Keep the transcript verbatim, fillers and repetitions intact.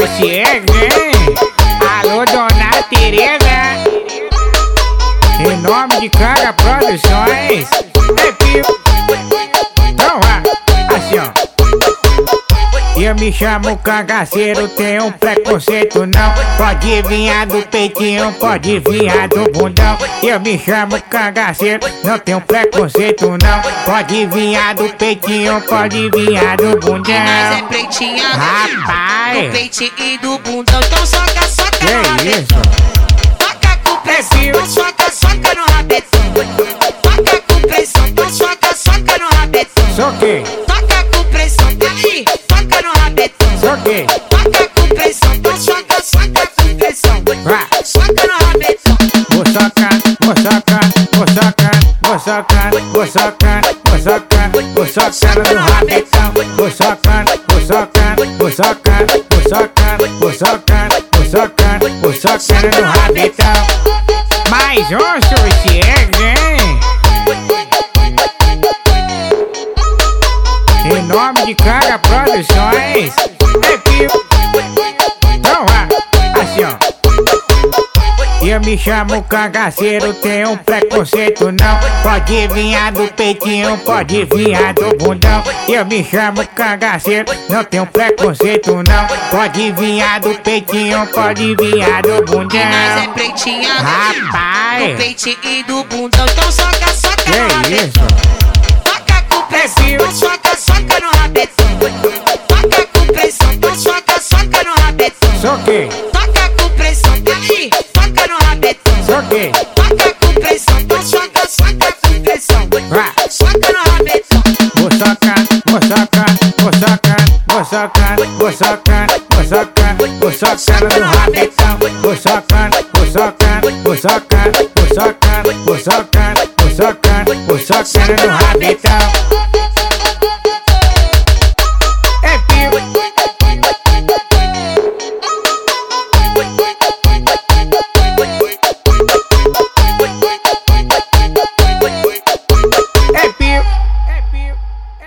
sossego, hein? Alô, dona Tereza, em nome de Canga Produções. É pico. Então vá, assim ó. Eu me chamo cangaceiro, tenho preconceito não. Pode vir do peitinho, pode vir do bundão. Eu me chamo cangaceiro, não tenho preconceito não. Pode vir do peitinho, pode vir do bundão. Mas é pretinha, rapaz, do peitinho e do bundão. Então soca, soca que no rabetão. isso? Toca com pressão, então soca, soca no rabetão. Toca com pressão, então soca, soca no rabetão. Soquei, Toca com pressão, aí, toca no rabetão. soquei, Toca com pressão, então soca, soca com pressão. vá. Soca no rabetão. Vou socar, vou socar, vou socar, vou socar, vou socar, vou socar, vou socar no rabetão. Vou socar, vou socar, vou socar, vou socar, vou socar, vou socar, vou socar no rabetão. Mais um sossego, hein? Em nome de Canga Produções. É pico. Então vá, assim ó. Eu me chamo cangaceiro, tenho preconceito não. Pode vir do peitinho, pode vir do bundão. Eu me chamo cangaceiro, não tenho preconceito não. Pode vir do peitinho, pode vir do bundão. Mas é pretinha, rapaz, do peitinho e do bundão. Então soca, soca no que rabetão. isso? Toca com pressão, então soca, soca no rabetão. Toca com pressão, então soca, soca no rabetão. Soquei, Toca com pressão, aí, toca no rabetão. soquei, Toca com pressão, então soca, soca com pressão. vá. Soca no rabetão. Vou socar, vou socar, vou socar, vou socar, vou socar, vou socar, vou socar no rabetão. Vou socar, vou socar, vou socar, vou socar, vou socar, vou socar, vou socar no rabetão.